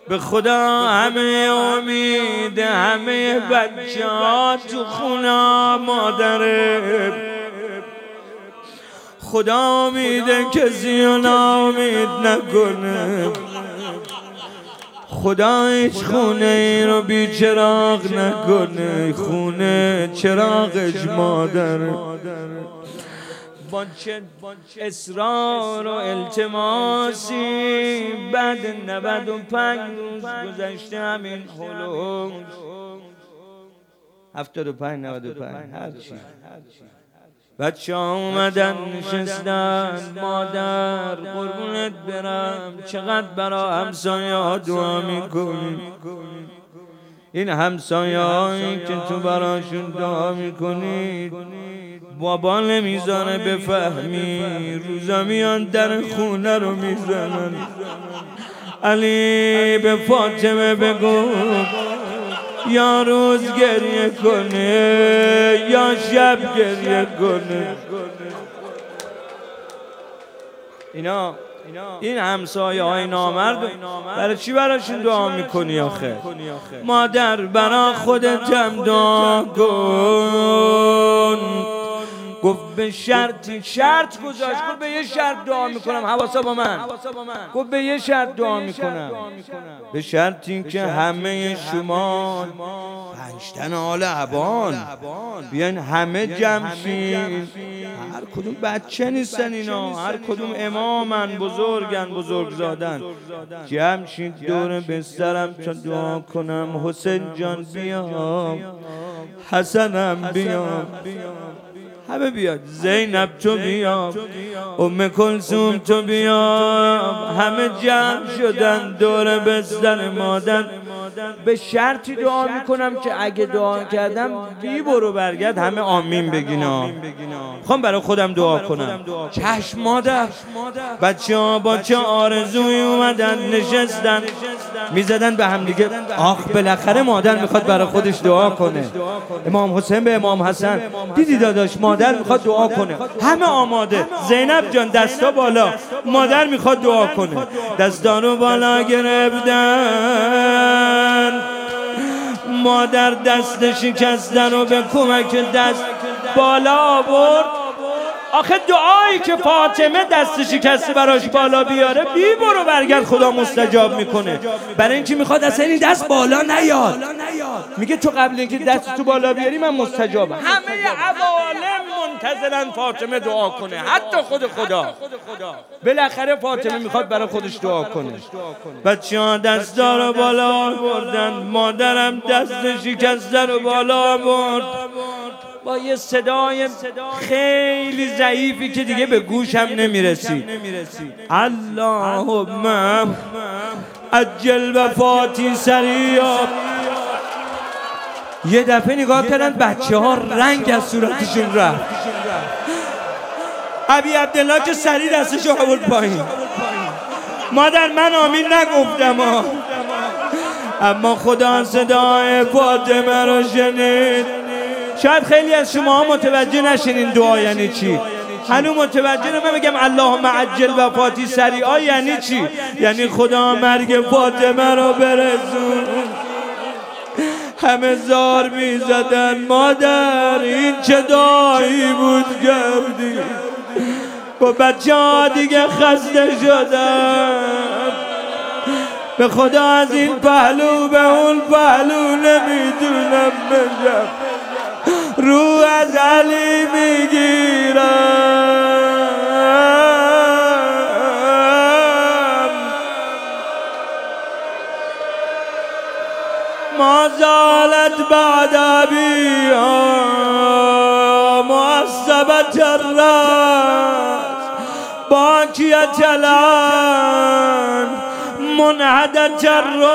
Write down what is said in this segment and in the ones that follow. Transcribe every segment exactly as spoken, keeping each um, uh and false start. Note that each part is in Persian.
به خدا همه امید همه بچه ها تو خونه مادره. خدا امیده کسی رو ناامید نکنه. خدا هیچ خونه ای رو بی چراغ نکنه. خونه چراغش مادره. با چه اصرار و التماسی بعد نود و پنج روز گذشته همین هلوش هفتاد و پنج نود و پنج هرچی بچه ها اومدن نشستن. مادر قربونت برم چقدر برا همسایه ها دعا میکنی. این همسایه هایی که تو براشون دعا میکنی بابا نمیذاره بفهمی. روزا میان در خونه رو میزنن. علی به فاطمه بگو یا روز گریه کنه یا شب گریه کنه. اینا این همسایه های نامرد برای چی براشون دعا میکنی آخه؟ مادر برا خودت هم دعا کن. گفت به شرطی شرط گذاشت. گفت به یه شرط دعا میکنم. حواسا با من. گفت به یه شرط دعا میکنم. به شرطی که همه شما پنج تن آل عبان بیان همه جمع شین. هر کدوم بچه نیستن اینا. هر کدوم امامن بزرگن بزرگزادن. جمع شین دور بسترم تا دعا کنم. حسین جان بیا. حسنم بیا. همه بیاد. زینب تو بیا. ام کلثوم تو بیا. همه جمع شدن دور بستر مادر. به شرطی دعا میکنم که اگه دعا کردم بی برو برگرد همه آمین بگینا. خوام برای خودم دعا کنم. چشم مادر. بچه ها با چه آرزوی اومدن نشستن میزدن به هم دیگه. آخ بالاخره مادر میخواد برای خودش دعا کنه. امام حسین به امام حسن دیدی داداش مادر میخواد دعا کنه. همه آماده. زینب جان دستا بالا. مادر میخواد دعا کنه. دستا رو بالا گرفتن. مادر دست شکسته رو به کمک دست بالا آورد. آخه دعایی که فاطمه دست شکسته براش بالا بیاره بی برو برگرد خدا مستجاب میکنه. برای اینکه میخواد اصلا این دست بالا نیاد. میگه تو قبل اینکه دست تو بالا بیاری من مستجابم. همه عوالم منتظرن فاطمه دعا کنه. حتی خود خدا. بالاخره فاطمه میخواد برای خودش دعا کنه. بچه ها دستا رو بالا بردن. مادرم دست شکسته رو بالا برد با یه صدای خیلی ضعیفی که دیگه به گوشم نمیرسید. اللهم عجل وفاتی سریعا. یه دفعه نگاه کردن بچه ها رنگ از صورتشون رفت. ابی عبدالله که سریع دستشو آورد پایین. مادر من آمین نگفتم ها. اما خدا صدای فاطمه رو شنید. شاید خیلی از شما متوجه نشین این دعا یعنی چی. هنوز متوجه نمی بگم اللهم عجل وفاتی سریعا یعنی چی. یعنی خدا مرگ فاطمه رو برسون. همه زار می زدن مادر این چه دعایی بود کردی. با بچه ها دیگه خسته شدن. به خدا از این پهلو به اون پهلو نمیدونم بشم. رو از علی میگیرم. ما زالت بعد ابیها معصبت الراس باکیت الان منحدت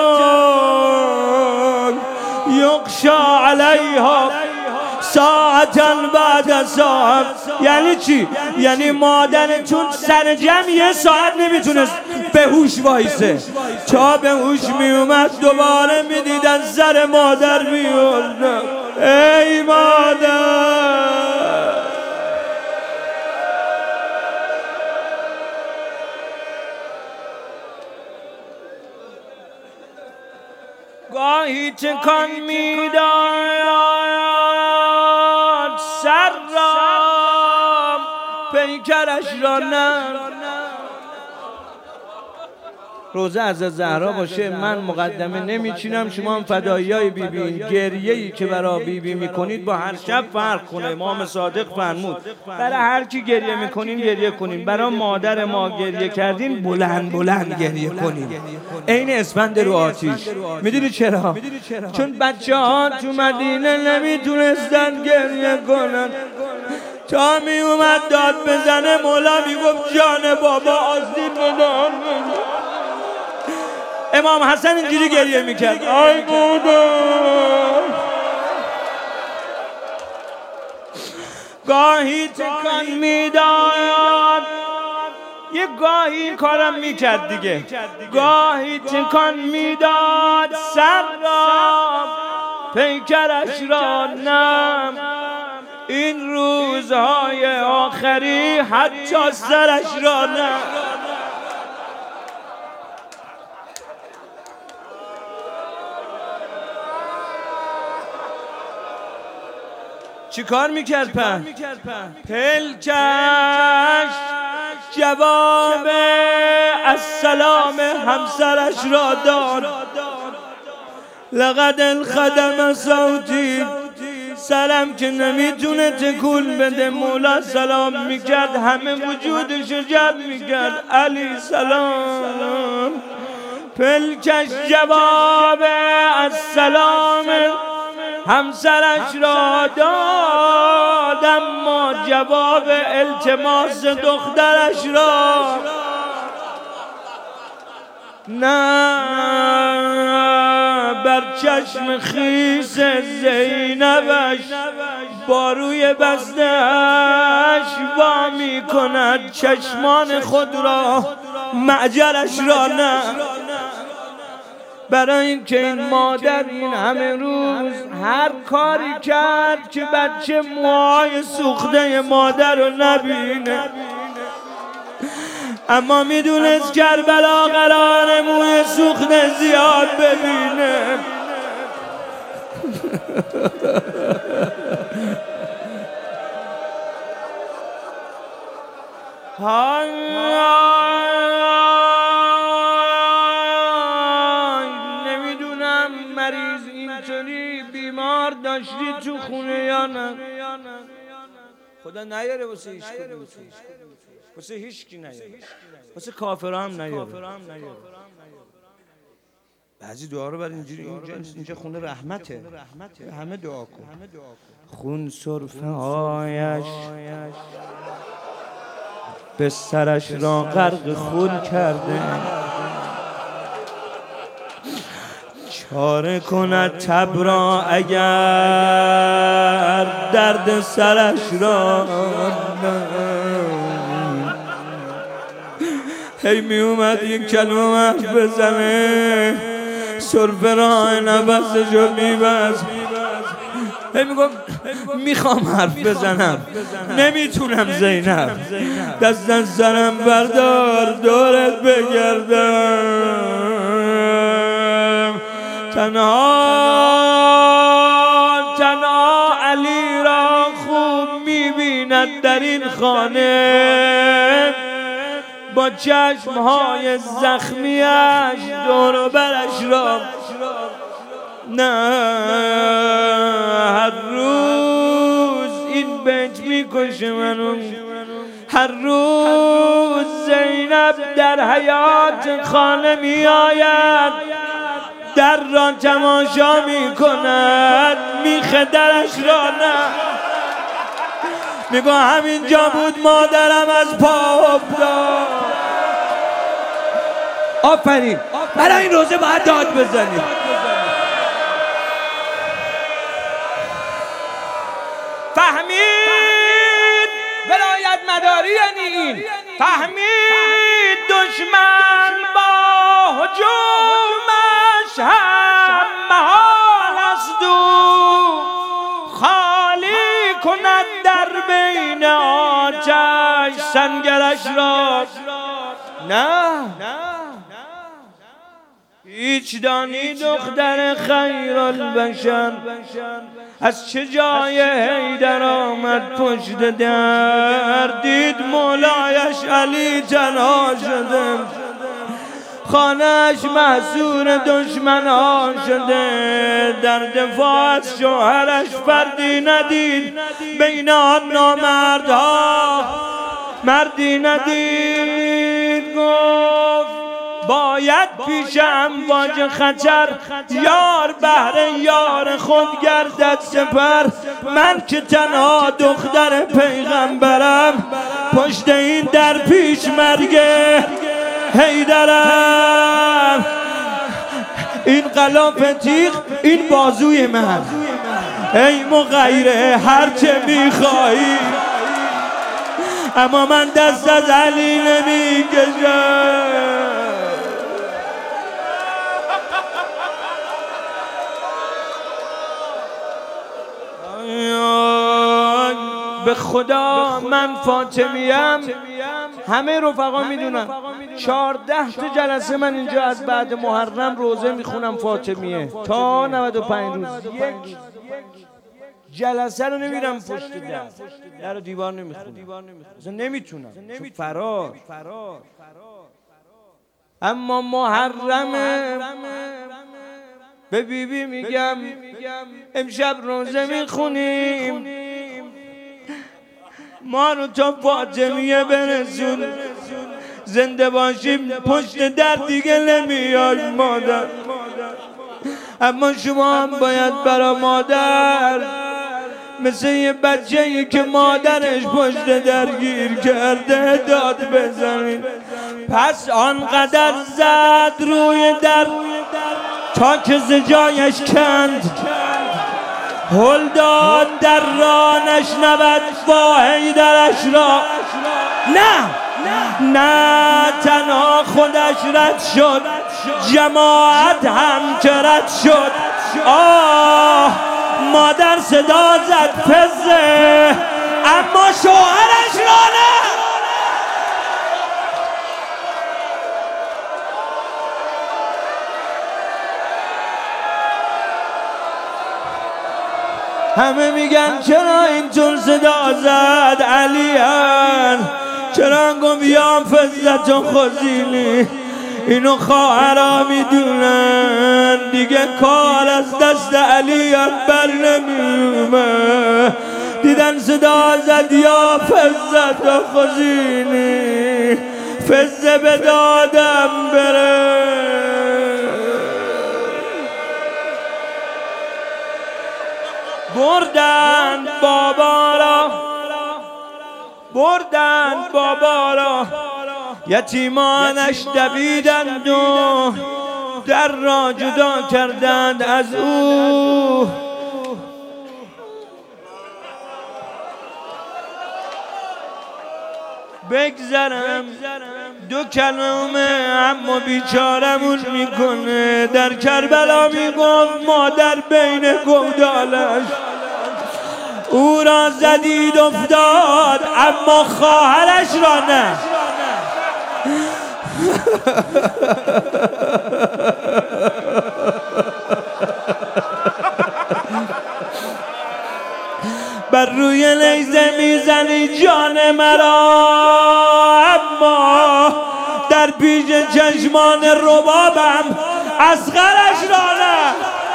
الروح یغشا علیها ساعتا بعد ساعت. یعنی چی؟ یعنی مادرتون سر جمع یه ساعت نمیتونست به هوش وایسه. تا به هوش میومد دوباره میدیدن سر مادر میورد. ای مادر گاهی تکان میداد سر را پیکرش را نه. روزه از زهرا باشه، من مقدمه نمیچینم، شما هم فداییای بیبی. گریه‌ای که برای بیبی میکنید با هر شب فرق کنه. امام صادق فرمود برای هر کی گریه میکنین گریه کنین، برای مادر ما گریه کردین بلند بلند گریه کنین، عین اسفند رو آتیش. میدونی چرا؟ چون بچه ها تو مدینه نمیتونستن گریه کنن، تا می اومد داد بزنه مولا میگفت جان بابا آستین بدان. امام حسن اینجوری گریه میکرد، آی بودا. گاهی تکان میداد، یه گاهی این کارم میکرد دیگه، گاهی تکان میداد سر را پیکرش را نم. این روزهای آخری حتی سرش را نم. چی کار میکرد پس؟ پلکش جواب السلام همسرش را داد. لقد انخدم صوتی، سلام که نمیتونه تکون بده. مولا سلام میکرد، همه وجودشو جمع میکرد، علی سلام. پلکش جواب السلام همسرش را داد، اما جواب التماس دخترش را نه. بر چشم خیس زینبش با روی بسته‌اش وا می کند چشمان خود را، معجرش را نه. برای اینکه این مادر این همه روز هر کاری کرد که بچه موهای سوخته مادر رو نبینه، اما میدونست کربلا قرار موی سوخته زیاد ببینه. های نمیدونم مریض اینطوری بیمار داشتی تو خونه یا نه؟ خدا نیاره واسه هیچ کدوم، واسه هیچ کی نیاره، واسه کافرها هم نیاره. بعضی دعا رو برای اینجوری اینجا, اینجا خونه رحمته، همه دعا کن. خون سرفه هایش به سرش را غرق خون کرده، چاره کند تب را اگر درد سرش را. هی می اومد یک کلمه حرف بزنه، سرفه را نفسشو میبست، هی میگم میخوام حرف بزنم نمیتونم زینب، دست از سرم بردار دورت بگردم. تنها تنها علی را خوب میبیند در این خانه، با چشمهای زخمیش دور و برش را نه. هر روز این بیت میکشه منو، هر روز زینب در حیات خانه میآید، در را تماشا میکند، میخه درش را نه. میگه همینجا بود مادرم از پا افتاد. آفرین، برای این روزه باید داد بزنیم. فهمید ولایت مداری یعنی این، فهمید دشمن با هجومش هم محال است و خالی کند در بین آتش سنگرش را نه. هیچ دانی دختر خیر البشر از چه جای حیدر آمد پشت در، دید مولایش علی تنها شده، خانه‌اش محصور دشمنان شده، در دفاع از شوهرش فردی ندید، بین آن نامردها مردی ندید. گفت باید پیش امواج خطر یار بهر یار خود گردد سپر، من که تنها دختر پیغمبرم، پشت این در پیش مرگ حیدرم. این غلاف تیغ این بازوی من، ای مغیره هرچه میخوایی، اما من دست از علی نمیکشم. به خدا من فاطمیم، همه رفقا میدونن چهارده تا جلسه من اینجا از بعد محرم روزه میخونم فاطمیه تا نود و پنج روز، یک جلسه رو نمیرم پشت در در و دیوار نمیخونم، اصلا نمیتونم چون فرار. اما محرمه به بیبی بی میگم امشب روزه میخونیم، ما رو تا فاطمیه برسون، زنده باشیم پشت در دیگه نمیاد مادر. اما شما هم باید برا مادر مثل یه بچه‌ای که مادرش پشت در گیر کرده داد بزنید. پس آنقدر زد روی در تا که زجایش کند، هل داد در را نشنود با حیدرش را. نه نه تنها خودش رد شد، جماعت هم که رد شد. آه مادر صدا زد فزه، اما شوهرش را نه. همه میگن چرا اینطور صدا زد علیان، چرا گفت یا فزت و خزینی، اینو خواهرها میدونن دیگه کار از دست علیان بر نمیومه. دیدن صدا زد یا فزت و خزینی، فزه به دادم بره. بردن بابا را بردن بابا را، یتیمانش دویدند و در را جدا کردند از او. بگذرم دو کلمه اما بیچارمون میکنه، در کربلا میگفت مادر بین گودالش او را زدید افتاد، اما خواهرش را نه. بر روی نیزه میزنی جان مرا، اما در پیش چشمان ربابم اصغرش را نه.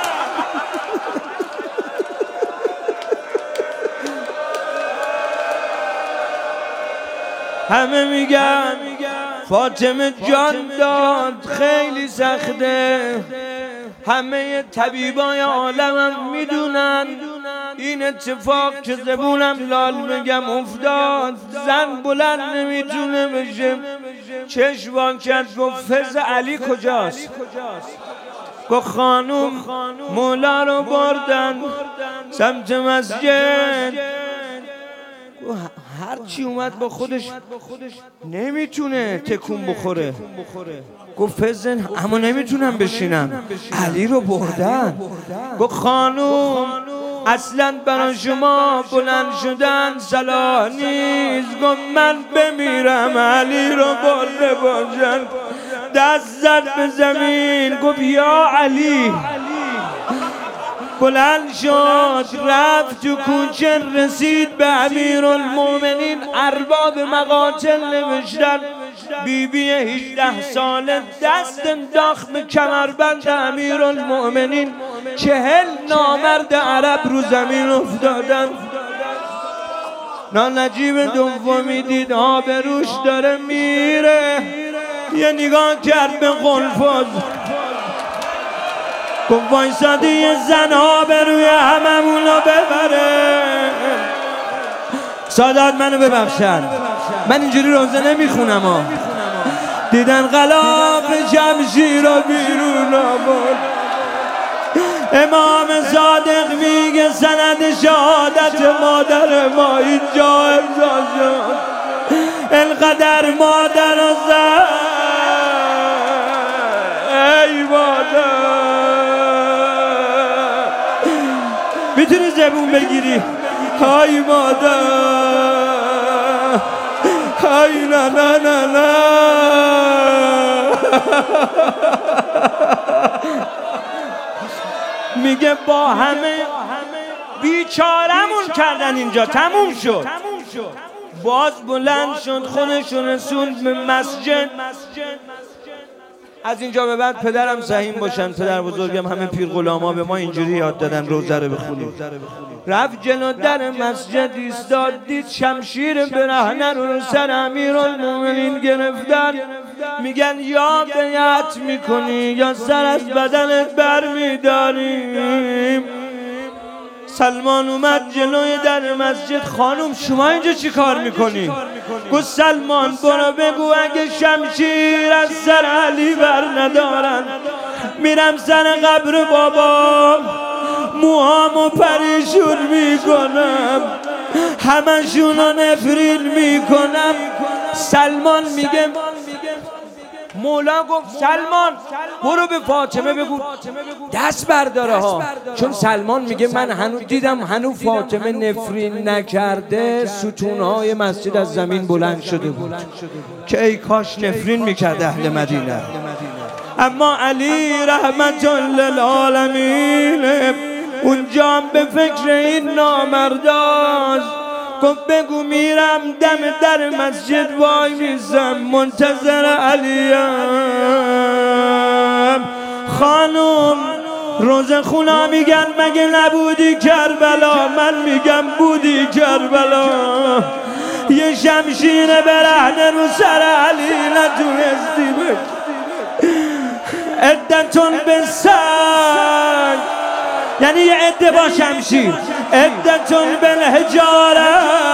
همه میگن فاطمه جان داد خیلی سخته، همه طبیبای عالمم میدونن این اتفاق که زبونم لال بگم افتاد. زن بلند نمیتونه بشه، چشم وا کرد گفت فز علی کجاست؟ گفت خانوم مولا رو بردن سمت مسجد. هر چی اومد با خودش نمیتونه تکون بخوره. گفت فزن اما نمیتونم بشینم، علی رو بردن. گفت خانوم اصلا برای شما بلند شدن صلاح نیست. گفت من بمیرم علی رو برده باشن. دست زد به زمین گفت یا علی. بلند شد رفت تو کوچه رسید به امیرالمومنین. ارباب مقاتل نوشتن بی بی هجده ساله دست انداخت به کمربند امیرالمومنین. چهل نامرد عرب رو زمین افتادن. نجیب دومی دید آبروش داره میره، یه نگاه کرد به قلفاز گفت وایسادی یه زن آبروی هممونو ببره. سادات منو ببخشن، من اینجوری روزه نمیخونم ها. دیدن غلاف شمشیر رو بیرون آورد. امام صادق میگه سند شهادت مادر ما اینجا امضا شد. انقدر مادر رو زد، ای مادر میتونی زبون بگیری؟ های مادر، های نه نه نه نه. میگه با همه بیچارمون کردن اینجا تموم شد. باز بلند شد خودشون رسوند به مسجد. از اینجا به بعد پدرم سهیم باشن، پدر بزرگم، همه پیر غلاما به ما اینجوری یاد دادن روزه رو بخونیم. رفت جلو در مسجد ایستاد، دید شمشیر برهنه رو سر امیرالمومنین گرفتن. میگن یا بیعت میکنی یا سر از بدنت بر میداریم. سلمان اومد جلوی در مسجد. خانم شما اینجا چی کار میکنی؟ گفت سلمان برو بگو اگه شمشیر از سر علی بر ندارن میرم سر قبر بابا موهامو پریشون میکنم، همشونو نفرین میکنم. سلمان میگه مولا گفت سلمان برو به فاطمه بگو دست برداره ها، چون سلمان میگه من هنو دیدم هنو فاطمه نفرین نکرده ستونهای مسجد از زمین بلند شده بود که ای کاش نفرین میکرد اهل مدینه. اما علی رحمت للعالمین اونجا هم به فکر این نامرداست. گفت بگو میرم دم در مسجد وای میزم منتظر علیم. خانم روزه خونا میگن مگه نبودی کربلا؟ من میگم بودی کربلا. یه شمشیر برهنه رو سر علی نتونستی بگی. عدتون به سنگ یعنی یه عده با شمشیر، عدتون بالحجاره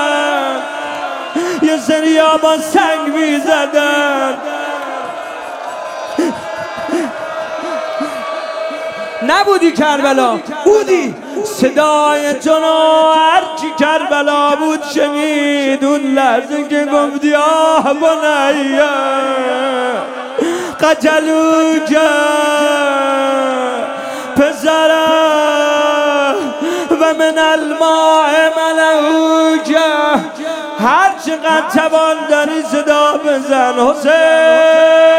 یه سریا با سنگ میزدن. نبودی کربلا؟ بودی. صدای تو رو هرچی کربلا بود شنید اون لحظه که گفتی آه بنیه قتلوکه پسره و من الماء ملوکه. هر چقدر توان داری صدا بزن حسین.